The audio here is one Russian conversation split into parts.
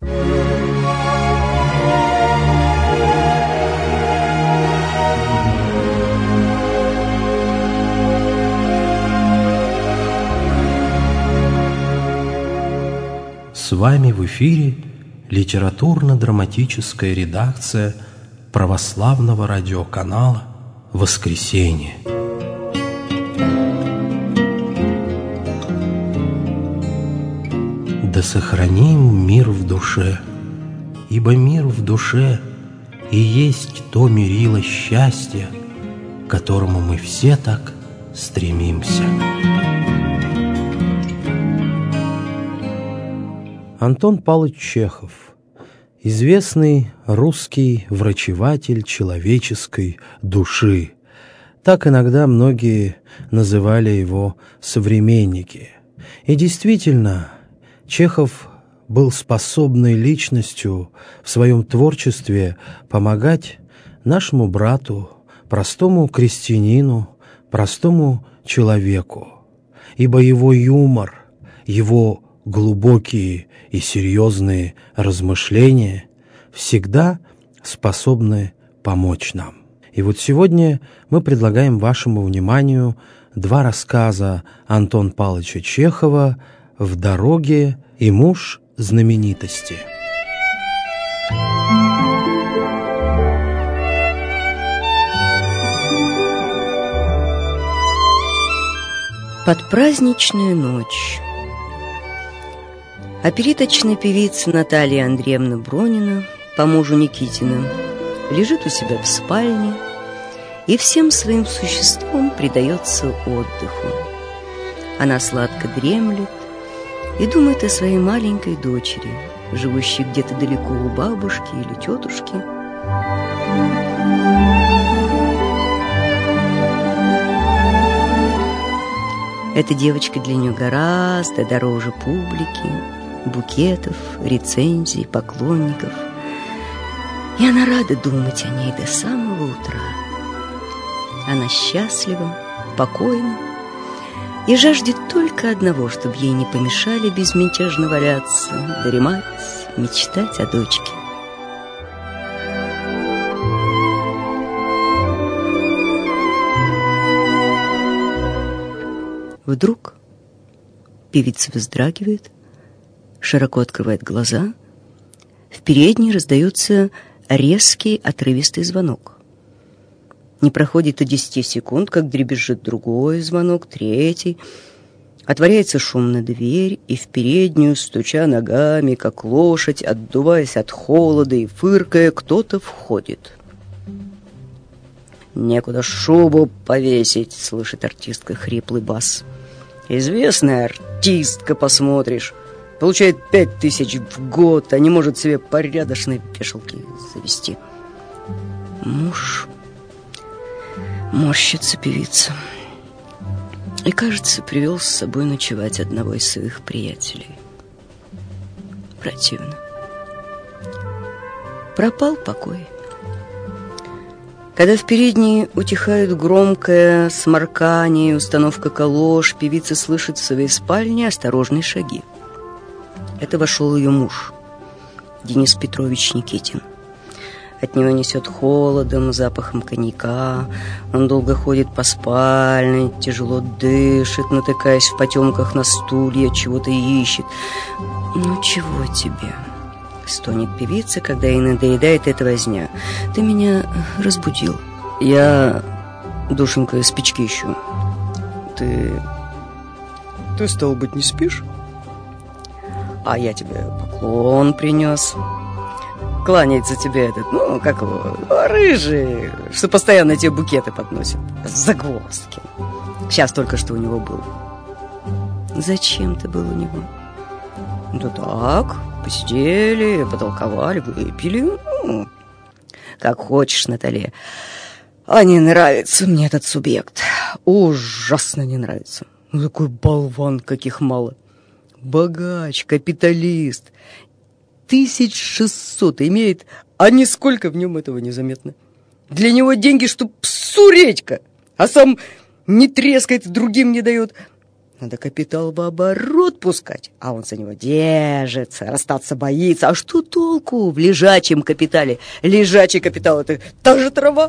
С вами в эфире литературно-драматическая редакция православного радиоканала «Воскресенье». Да сохраним мир в душе, ибо мир в душе и есть то мерило счастья, к которому мы все так стремимся. Антон Павлович Чехов, известный русский врачеватель человеческой души. Так иногда многие называли его современники. И действительно, Чехов был способной личностью в своем творчестве помогать нашему брату, простому крестьянину, простому человеку, ибо его юмор, его глубокие и серьезные размышления всегда способны помочь нам. И вот сегодня мы предлагаем вашему вниманию два рассказа Антона Павловича Чехова «В дороге» и «Муж знаменитости». Подпраздничная ночь. Опереточная певица Наталья Андреевна Бронина, по мужу Никитина, лежит у себя в спальне и всем своим существом предается отдыху. Она сладко дремлет и думает о своей маленькой дочери, живущей где-то далеко у бабушки или тетушки. Эта девочка для нее гораздо дороже публики, букетов, рецензий, поклонников. И она рада думать о ней до самого утра. Она счастлива, покойна и жаждет только одного, чтобы ей не помешали безмятежно валяться, дремать, мечтать о дочке. Вдруг певица вздрагивает, широко открывает глаза. В передней раздается резкий, отрывистый звонок. Не проходит и 10 секунд, как дребезжит другой звонок, третий. Отворяется шумно дверь, и в переднюю, стуча ногами, как лошадь, отдуваясь от холода и фыркая, кто-то входит. «Некуда шубу повесить», — слышит артистка хриплый бас. «Известная артистка, посмотришь. Получает 5000 в год, а не может себе порядочной вешалки завести». Муж... Морщится певица. И, кажется, привел с собой ночевать одного из своих приятелей. Противно. Пропал покой. Когда в передней утихает громкое сморкание и установка калош, певица слышит в своей спальне осторожные шаги. Это вошел ее муж, Денис Петрович Никитин. От него несет холодом, запахом коньяка. Он долго ходит по спальне, тяжело дышит, натыкаясь в потемках на стулья, чего-то ищет. «Ну, чего тебе?» — стонет певица, когда ей надоедает эта возня. «Ты меня разбудил. Я, душенька, спички ищу. Ты, стало быть, не спишь? А я тебе поклон принес. Кланяется тебе этот, как его, рыжий, что постоянно тебе букеты подносит. Загвоздки. Сейчас только что у него был». «Зачем ты был у него?» «Да так, посидели, потолковали, выпили. Как хочешь, Наталья. А не нравится мне этот субъект. Ужасно не нравится. Такой болван, каких мало. Богач, капиталист. 1600 имеет, а нисколько в нем этого незаметно. Для него деньги, чтоб псу редька, а сам не трескает, другим не дает. Надо капитал в оборот пускать, а он за него держится, расстаться боится. А что толку в лежачем капитале? Лежачий капитал — это та же трава.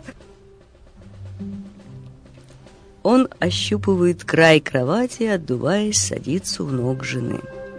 Он ощупывает край кровати, отдуваясь, садится у ног жены.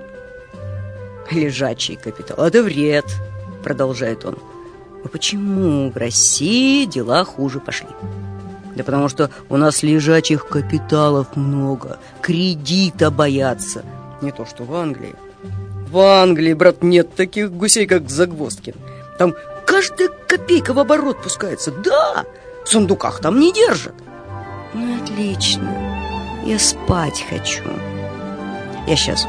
Лежачий капитал — это вред, продолжает он. Но почему в России дела хуже пошли? Да потому что у нас лежачих капиталов много, кредита боятся. Не то что в Англии. В Англии, брат, нет таких гусей, как Загвоздкин. Там каждая копейка в оборот пускается. Да, в сундуках там не держат. Ну, отлично. Я спать хочу. Я сейчас.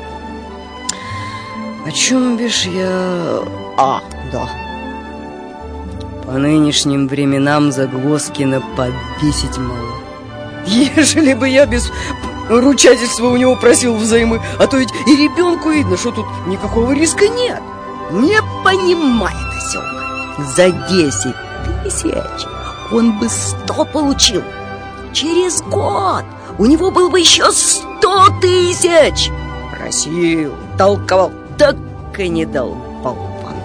О чем бишь я... Да. По нынешним временам Загвоздкина повесить мало. Ежели бы я без ручательства у него просил взаймы, а то ведь и ребенку видно, что тут никакого риска нет. Не понимает осёл. За 10 тысяч он бы 100 получил. Через год у него было бы еще 100 тысяч. Просил, толковал, так и не дал болван.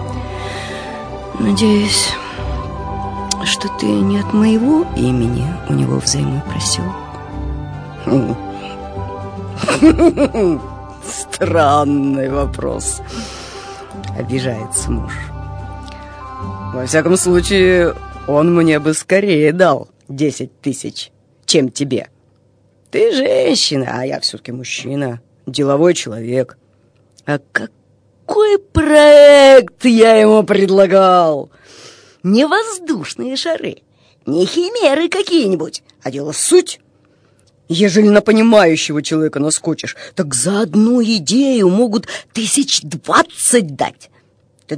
Надеюсь, что ты не от моего имени у него взаймы просил. Странный вопрос. Обижается муж. Во всяком случае, он мне бы скорее дал 10 тысяч, чем тебе. Ты женщина, а я все-таки мужчина, деловой человек. А какой проект я ему предлагал? Не воздушные шары, не химеры какие-нибудь, а дело суть. Ежели на понимающего человека наскочишь, так за одну идею могут 20 дать. Ты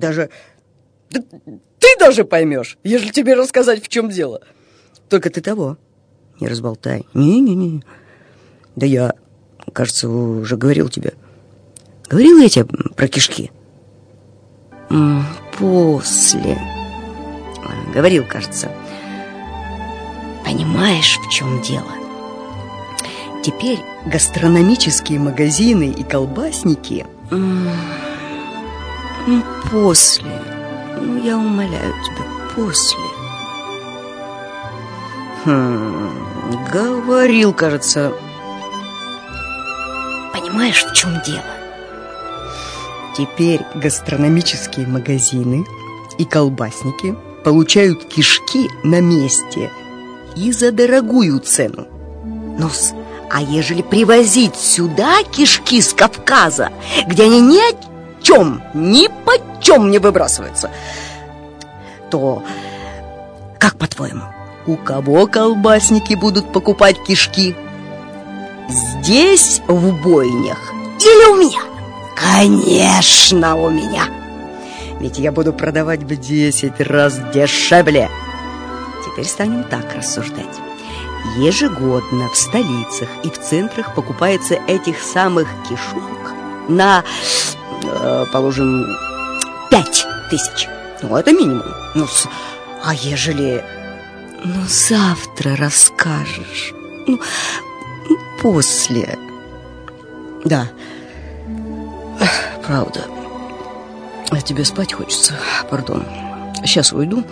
даже поймешь, ежели тебе рассказать, в чем дело. Только ты того не разболтай. Не-не-не. Да я, кажется, уже говорил тебе. Говорил я тебе про кишки? После. Говорил, кажется. Понимаешь, в чем дело? Теперь гастрономические магазины и колбасники... После. Я умоляю тебя, после. Говорил, кажется. Понимаешь, в чем дело? Теперь гастрономические магазины и колбасники получают кишки на месте и за дорогую цену. Ну-с, а ежели привозить сюда кишки с Кавказа, где они ни почем не выбрасываются, то, как по-твоему, у кого колбасники будут покупать кишки? Здесь, в бойнях, или у меня? Конечно, у меня. Ведь я буду продавать в 10 раз дешевле. Теперь станем так рассуждать. Ежегодно в столицах и в центрах покупается этих самых кишок на, положим, 5 тысяч. Ну, это минимум. А ежели... завтра расскажешь. После. Да. Правда. А тебе спать хочется. Пардон. Сейчас уйду.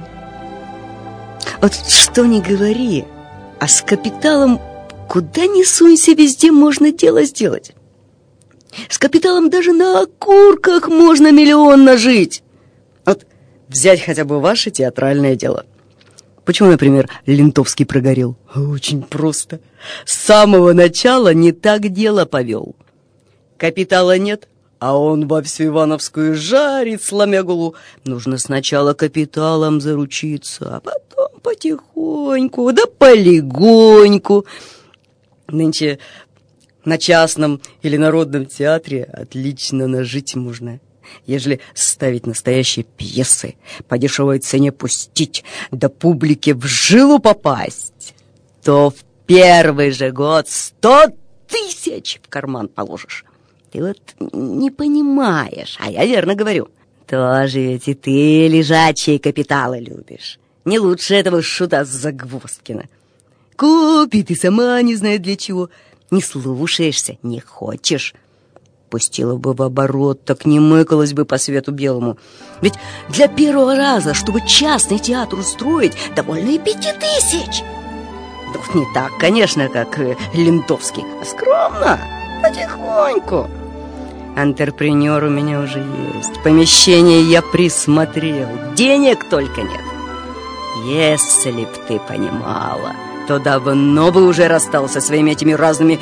Вот что ни говори, а с капиталом куда ни сунься, везде можно дело сделать. С капиталом даже на окурках можно миллион нажить. Вот взять хотя бы ваше театральное дело. Почему, например, Лентовский прогорел? Очень просто. С самого начала не так дело повел. Капитала нет, а он во всю Ивановскую жарит, сломя голову. Нужно сначала капиталом заручиться, а потом потихоньку, да полегоньку. Нынче на частном или народном театре отлично нажить можно. Ежели ставить настоящие пьесы, по дешевой цене пустить, да публике в жилу попасть, то в первый же год 100 тысяч в карман положишь. Ты вот не понимаешь, а я верно говорю. Тоже ведь и ты лежачие капиталы любишь. Не лучше этого шута Загвоздкина. Купит и сама не знает для чего. Не слушаешься, не хочешь. Пустила бы в оборот, так не мыкалась бы по свету белому. Ведь для первого раза, чтобы частный театр устроить, довольно и 5000. Да вот не так, конечно, как Лентовский, а скромно, потихоньку. Антрепренер у меня уже есть, помещение я присмотрел, денег только нет. Если б ты понимала, то давно бы уже расстался со своими этими разными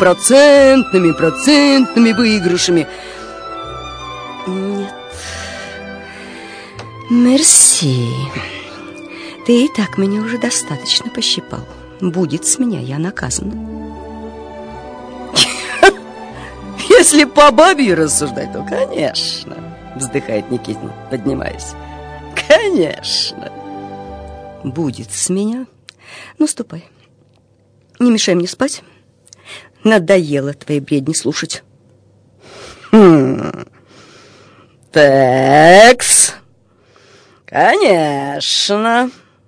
5% выигрышами. Нет. Мерси. Ты и так меня уже достаточно пощипал. Будет с меня, я наказана. Если по бабе рассуждать, то конечно, вздыхает Никитин, поднимаясь. Конечно. Будет с меня. Ну, ступай. Не мешай мне спать. Надоело твои бредни слушать. Такс. Конечно.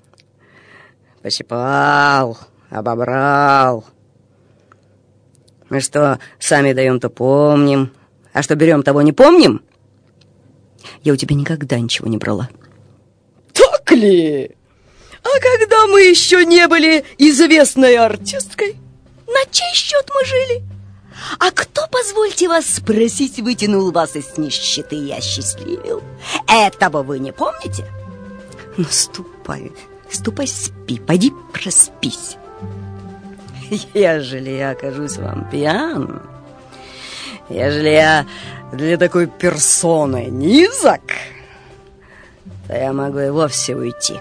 Пощипал, обобрал. Мы что, сами даем, то помним. А что берем, того не помним? Я у тебя никогда ничего не брала. Так ли? А когда мы еще не были известной артисткой, на чей счет мы жили? А кто, позвольте вас спросить, вытянул вас из нищеты и осчастливил? Этого вы не помните? Ну, ступай, спи, пойди проспись. Ежели я окажусь вам пьян, ежели я для такой персоны низок, то я могу и вовсе уйти.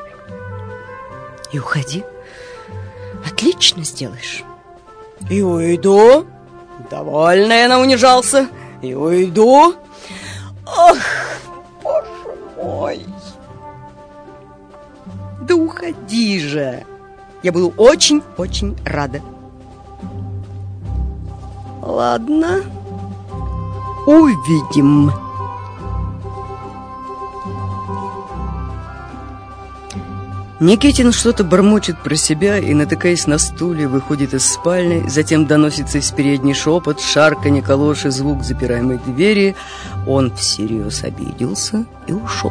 И уходи. Отлично сделаешь. И уйду. Довольно я наунижался. И уйду. Ах, боже мой. Да уходи же. Я буду очень-очень рада. Ладно. Увидим. Никитин что-то бормочет про себя и, натыкаясь на стуле, выходит из спальни. Затем доносится из передней шепот, шарканье калоши, звук запираемой двери. Он всерьез обиделся и ушел.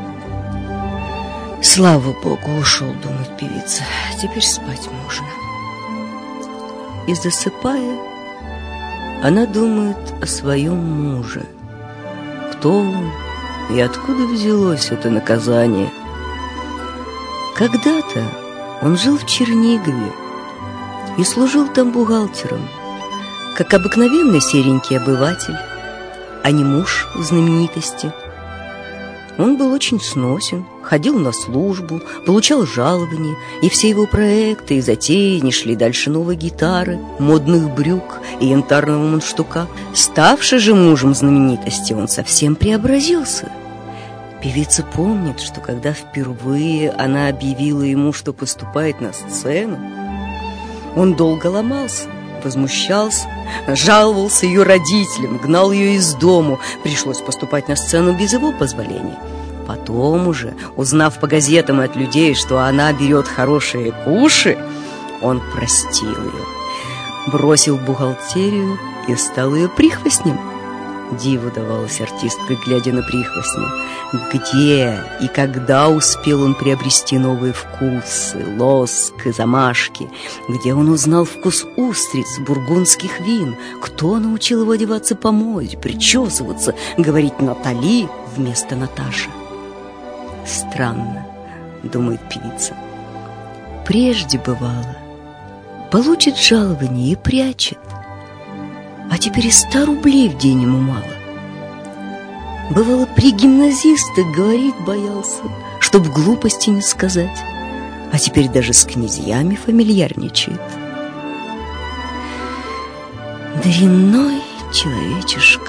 Слава Богу, ушел, думает певица. Теперь спать можно. И засыпая, она думает о своем муже. Кто он и откуда взялось это наказание? Когда-то он жил в Чернигове и служил там бухгалтером, как обыкновенный серенький обыватель, а не муж знаменитости. Он был очень сносен, ходил на службу, получал жалование, и все его проекты и затеи не шли дальше новой гитары, модных брюк и янтарного мундштука. Ставший же мужем знаменитости, он совсем преобразился. Певица помнит, что когда впервые она объявила ему, что поступает на сцену, он долго ломался, возмущался, жаловался ее родителям, гнал ее из дому. Пришлось поступать на сцену без его позволения. Потом уже, узнав по газетам от людей, что она берет хорошие куши, он простил ее, бросил бухгалтерию и стал ее прихвостнем. Диву давалась артистка, глядя на прихвостня. Где и когда успел он приобрести новые вкусы, лоск и замашки? Где он узнал вкус устриц, бургундских вин? Кто научил его одеваться по моде, причесываться, говорить «Натали» вместо «Наташа»? Странно, думает певица. Прежде бывало, получит жалование и прячет, а теперь и 100 рублей в день ему мало. Бывало, при гимназистах говорить боялся, чтоб глупости не сказать, а теперь даже с князьями фамильярничает. Дрянной человечишка.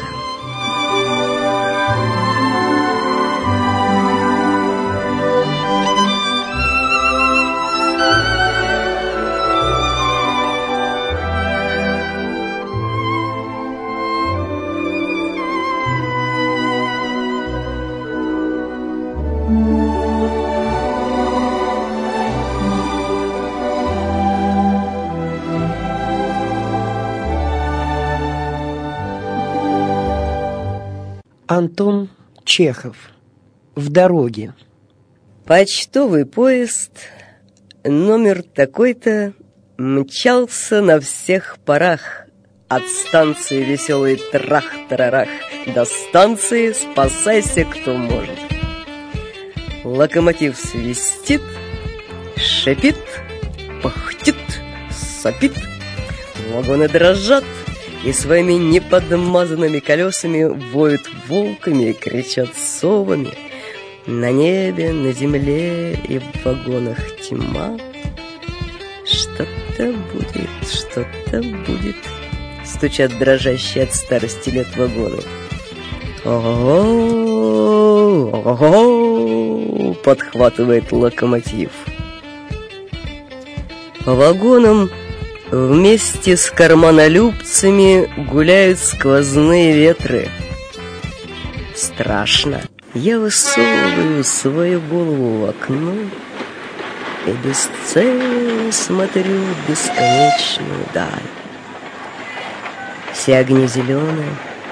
Антон Чехов. В дороге. Почтовый поезд, номер такой-то, мчался на всех парах от станции «Веселый трах-тарарах» до станции «Спасайся, кто может». Локомотив свистит, шипит, пыхтит, сопит. Вагоны дрожат и своими неподмазанными колесами воют волками и кричат совами. На небе, на земле и в вагонах тьма. Что-то будет, стучат дрожащие от старости лет вагоны. Ого, ого, подхватывает локомотив. По вагонам вместе с карманолюбцами гуляют сквозные ветры. Страшно. Я высовываю свою голову в окно и бесцельно смотрю в бесконечную даль. Все огни зеленые.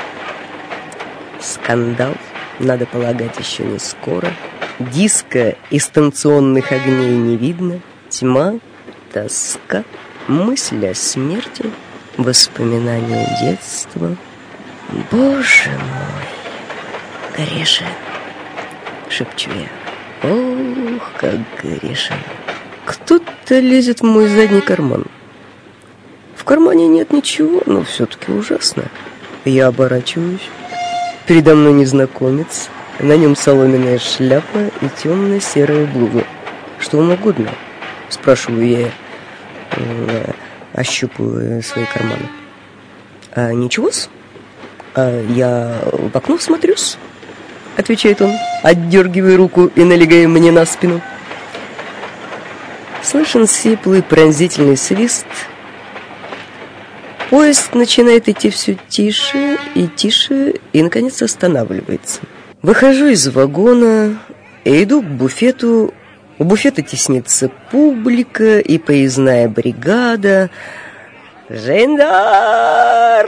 Скандал, надо полагать, еще не скоро. Диска и станционных огней не видно. Тьма, тоска, мысль о смерти, воспоминания детства. Боже мой, грешен, шепчу я. Ох, как грешен. Кто-то лезет в мой задний карман. В кармане нет ничего, но все-таки ужасно. Я оборачиваюсь. Передо мной незнакомец. На нем соломенная шляпа и темно-серая блуза. Что вам угодно? Спрашиваю я, ощупывая свои карманы. Ничего-с? Я в окно смотрюсь, отвечает он, отдергивая руку и налегая мне на спину. Слышен сиплый пронзительный свист. Поезд начинает идти все тише и тише, и, наконец, останавливается. Выхожу из вагона и иду к буфету. У буфета теснится публика и поездная бригада. «Жандар!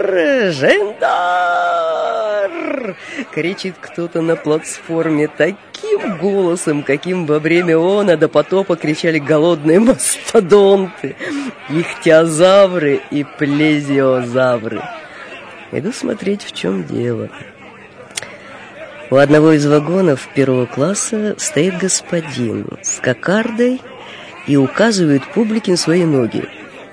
Жандар!» — кричит кто-то на платформе таким голосом, каким во время она до потопа кричали голодные мастодонты, ихтиозавры и плезиозавры. Иду смотреть, в чем дело. У одного из вагонов первого класса стоит господин с кокардой и указывает публике на свои ноги.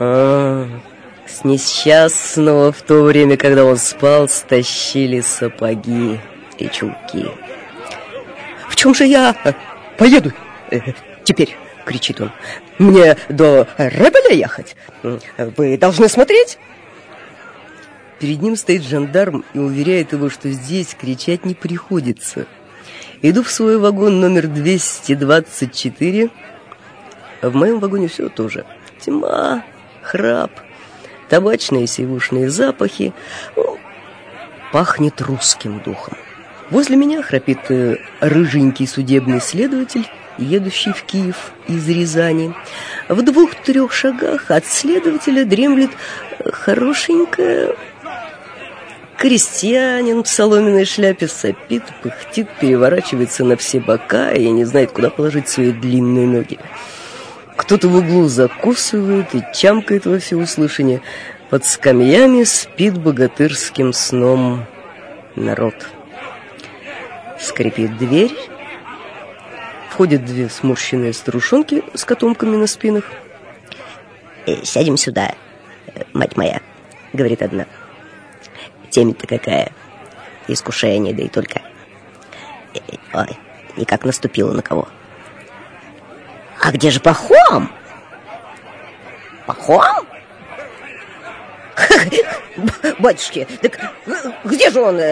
С несчастного в то время, когда он спал, стащили сапоги и чулки. «В чем же я поеду теперь?» — кричит он. «Мне до Ребеля ехать? Вы должны смотреть!» Перед ним стоит жандарм и уверяет его, что здесь кричать не приходится. Иду в свой вагон номер 224. В моем вагоне все тоже. Тьма, храп, табачные сивушные запахи. Пахнет русским духом. Возле меня храпит рыженький судебный следователь, едущий в Киев из Рязани. В 2-3 шагах от следователя дремлет хорошенькая крестьянин в соломенной шляпе, сопит, пыхтит, переворачивается на все бока и не знает, куда положить свои длинные ноги. Кто-то в углу закусывает и чамкает во всеуслышание. Под скамьями спит богатырским сном народ. Скрипит дверь. Входят 2 сморщенные старушонки с котомками на спинах. «Сядем сюда, мать моя», — говорит одна. «Темень-то какая, искушение, да и только. Ой, и как наступило на кого». «А где же Пахом?» «Пахом? Батюшки, так где же он,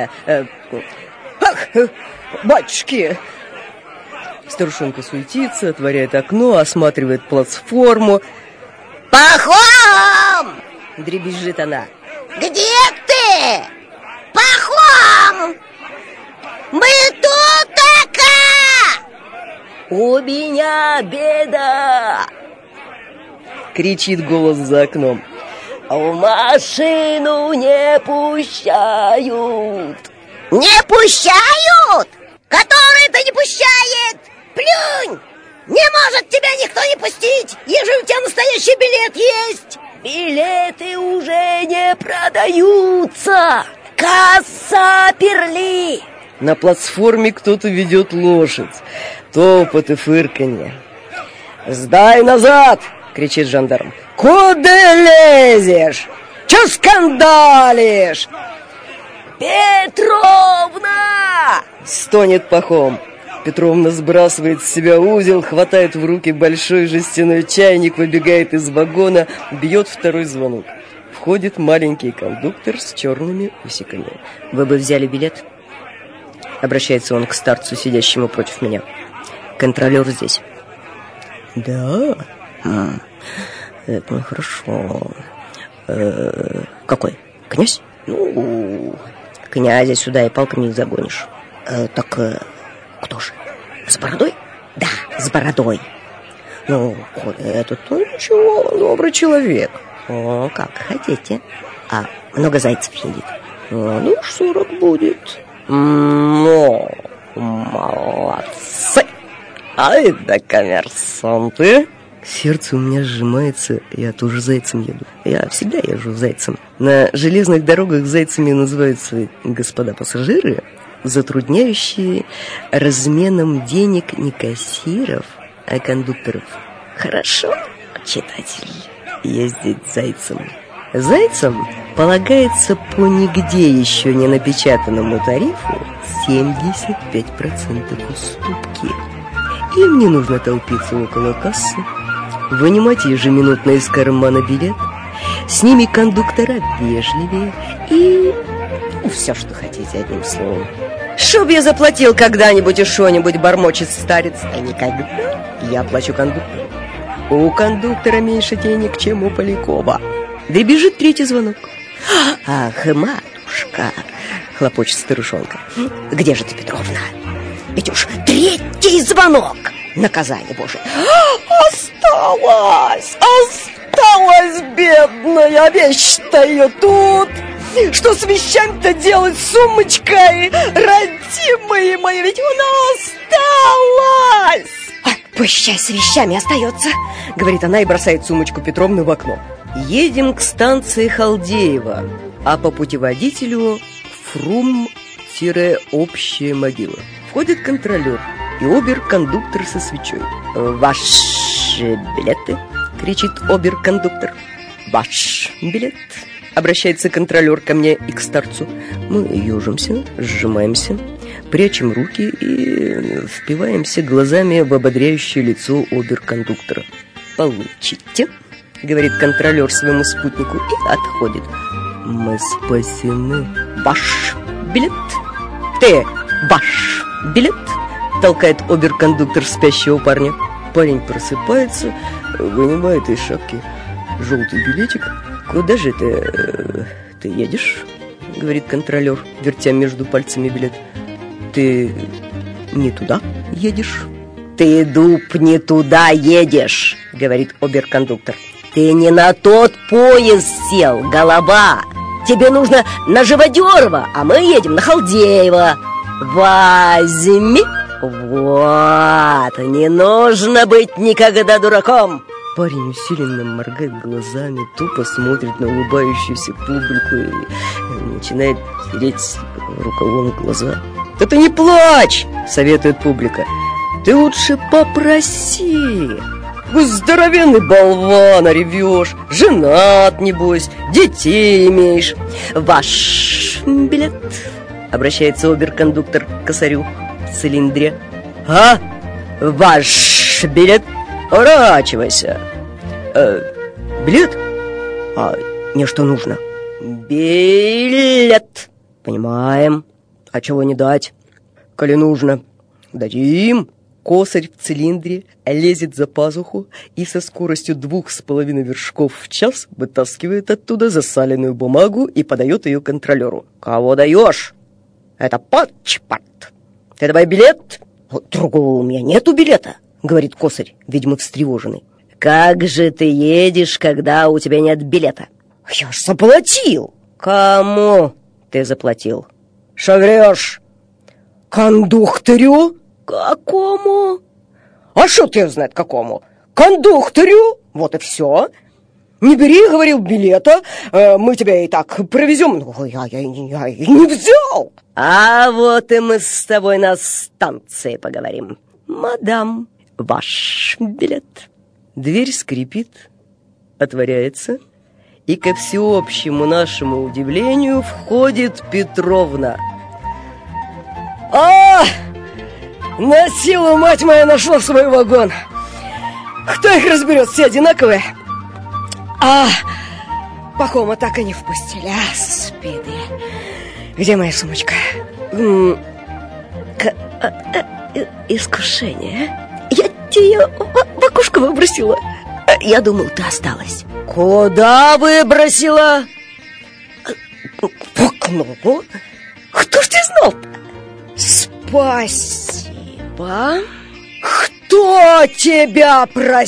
батюшки!» Старушонка суетится, отворяет окно, осматривает платформу. «Пахом!» — дребезжит она. «Где ты? Пахом! Мы тут така! У меня беда!» — кричит голос за окном. «В машину не пущают!» Не пущают! Который-то не пущает! Плюнь! Не может тебя никто не пустить, ежели у тебя настоящий билет есть. Билеты уже не продаются. Касса перли. На платформе кто-то ведет лошадь. Топот и фырканье. «Сдай назад!» — кричит жандарм. «Куда лезешь? Чё скандалишь?» «Петровна!» — стонет Пахом. Петровна сбрасывает с себя узел, хватает в руки большой жестяной чайник, выбегает из вагона, бьет второй звонок. Входит маленький кондуктор с черными усиками. «Вы бы взяли билет?» Обращается он к старцу, сидящему против меня. «Контролер здесь». «Да? Это хорошо. Какой? Князь? Ну, князя сюда и палками не загонишь. Так кто же? С бородой? Да, с бородой. Ну, этот, ну ничего, добрый человек. О, как хотите. А много зайцев едет? Ну, 40 будет. Ну, молодцы. Ай да коммерсанты. Сердце у меня сжимается, я тоже зайцем еду. Я всегда езжу зайцем. На железных дорогах зайцами называются господа пассажиры, затрудняющие разменом денег не кассиров, а кондукторов. Хорошо, читатель, ездить зайцем. Зайцам полагается по нигде еще не напечатанному тарифу 75% уступки. Им не нужно толпиться около кассы, вынимать ежеминутно из кармана билет. С ними кондуктора вежливее и... все, что хотите, одним словом. «Чтоб я заплатил когда-нибудь и что-нибудь», — бормочет старец. «А никогда я плачу кондуктору. У кондуктора меньше денег, чем у Полякова». Да и бежит третий звонок. «Ах, матушка!» — хлопочет старушонка. «Где же ты, Петровна? Ведь уж третий звонок! Наказание Божие!» Осталась, бедная, вещь-то ее тут. Что с вещами-то делать, сумочкой? Родимые мои, ведь она осталась. «Пущай с вещами остается», — говорит она и бросает сумочку Петровны в окно. Едем к станции Халдеева, а по путеводителю Фрум-общая могила. Входит контролер и обер-кондуктор со свечой. «Ваши билеты?» — кричит обер-кондуктор. «Ваш билет?» — обращается контролер ко мне и к старцу. Мы ежимся, сжимаемся, прячем руки и впиваемся глазами в ободряющее лицо обер-кондуктора. «Получите», — говорит контролер своему спутнику и отходит. «Мы спасены». «Ваш билет?» «Ты, ваш билет?» — толкает обер-кондуктор спящего парня. Парень просыпается, вынимает из шапки желтый билетик. «Куда же ты едешь?» — говорит контролер, вертя между пальцами билет. «Ты не туда едешь?» «Ты, дуб, не туда едешь», — говорит обер-кондуктор. «Ты не на тот поезд сел, голова. Тебе нужно на Живодерова, а мы едем на Халдеева. Возьми. Вот, не нужно быть никогда дураком». Парень усиленно моргает глазами, тупо смотрит на улыбающуюся публику и начинает тереть рукавом глаза. «Да ты не плачь!» — советует публика. «Ты лучше попроси. Вы здоровенный болван, а ревешь. Женат, небось, детей имеешь». «Ваш билет?» — обращается обер-кондуктор к косарю в цилиндре. «А? Ваш билет? Урачивайся. Билет? А мне что нужно?» «Билет». «Понимаем. А чего не дать? Коли нужно, дадим». Косарь в цилиндре лезет за пазуху и со скоростью 2,5 вершков в час вытаскивает оттуда засаленную бумагу и подает ее контролеру. «Кого даешь?» «Это паспорт. Ты давай билет». «Другого у меня нету билета», — говорит косарь, видимо, встревоженный. «Как же ты едешь, когда у тебя нет билета?» «Я ж заплатил». «Кому ты заплатил?» Что врешь? Кондукторю? Какому? А что ты знает какому? Кондукторю? Вот и все. Не бери, говорил, билета, мы тебя и так провезем. Ну, я не взял. А вот и мы с тобой на станции поговорим. Мадам, ваш билет. Дверь скрипит, отворяется, и ко всеобщему нашему удивлению входит Петровна. А, на силу, мать моя, нашла свой вагон. Кто их разберет, все одинаковые? А, Пахома так и не впустили. Господи. Где моя сумочка? Искушение. Я тебе в окошко выбросила. Я думал, ты осталась. Куда выбросила? В окно. Кто ж ты знал-то? Спасибо. Кто тебя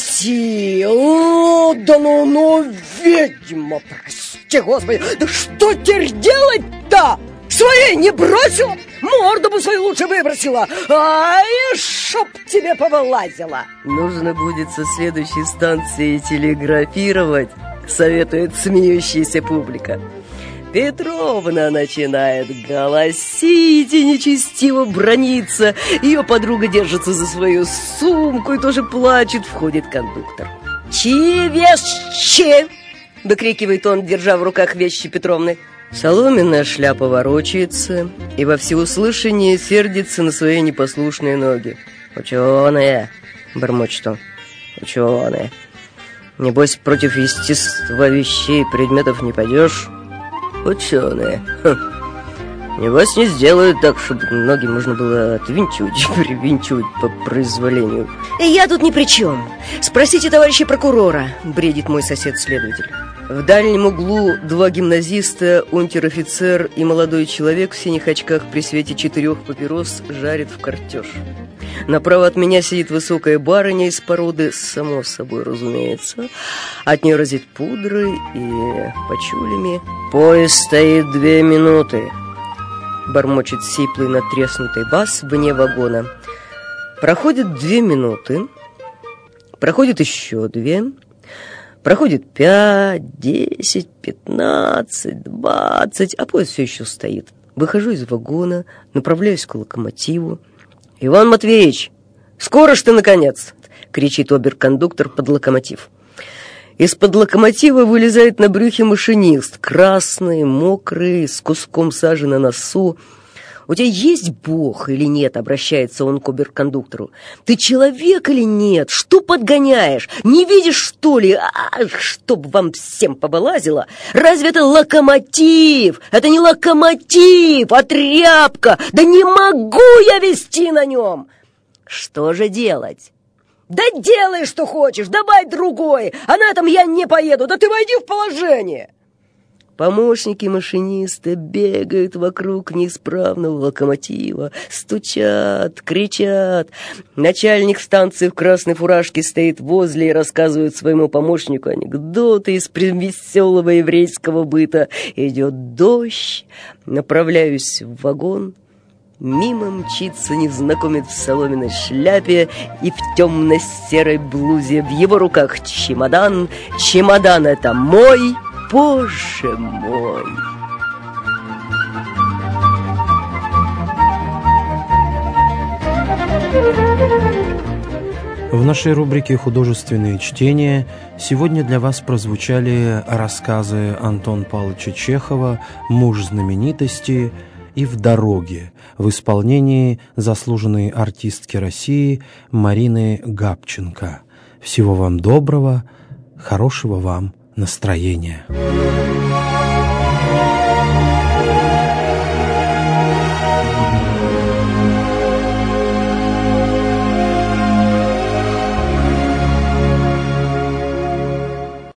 просил? Да ну, ведьма, прости, Господи. Да что теперь делать-то? Своей не бросила? Морду бы свою лучше выбросила. Ай, чтоб тебе повылазила. Нужно будет со следующей станции телеграфировать, советует смеющаяся публика. Петровна начинает голосить и нечестиво браниться. Ее подруга держится за свою сумку и тоже плачет. Входит кондуктор. «Чьи вещи?» — выкрикивает он, держа в руках вещи Петровны. Соломенная шляпа ворочается и во всеуслышание сердится на свои непослушные ноги. «Ученые!» — бормочет он. «Ученые! Небось, против естества вещей и предметов не пойдешь?» Ученые. Небось не сделают так, чтобы ноги можно было отвинчивать и привинчивать по произволению. И я тут ни при чем. Спросите товарища прокурора, бредит мой сосед-следователь. В дальнем углу два гимназиста, унтер-офицер и молодой человек в синих очках при свете 4 папирос жарят в картеж. Направо от меня сидит высокая барыня из породы, само собой разумеется. От нее разит пудрой и пачулями. «Поезд стоит 2 минуты», — бормочет сиплый натреснутый бас вне вагона. Проходит 2 минуты, проходит еще 2, проходит 5, 10, 15, 20, а поезд все еще стоит. Выхожу из вагона, направляюсь к локомотиву. «Иван Матвеевич, скоро ж ты, наконец!» — кричит оберкондуктор под локомотив. Из-под локомотива вылезает на брюхе машинист, красный, мокрый, с куском сажи на носу. «У тебя есть Бог или нет?» — обращается он к оберкондуктору. «Ты человек или нет? Что подгоняешь? Не видишь, что ли? Чтоб вам всем повылазило! Разве это локомотив? Это не локомотив, а тряпка! Да не могу я везти на нем!» «Что же делать?» «Да делай, что хочешь, давай другой, а на этом я не поеду, да ты войди в положение!» Помощники машиниста бегают вокруг неисправного локомотива, стучат, кричат. Начальник станции в красной фуражке стоит возле и рассказывает своему помощнику анекдоты из веселого еврейского быта. Идет дождь, направляюсь в вагон. Мимо мчится незнакомец в соломенной шляпе и в темно-серой блузе. В его руках чемодан. Чемодан — это мой, Боже мой! В нашей рубрике «Художественные чтения» сегодня для вас прозвучали рассказы Антона Павловича Чехова «Муж знаменитости» и «В дороге» в исполнении заслуженной артистки России Марины Габченко. Всего вам доброго, хорошего вам настроения.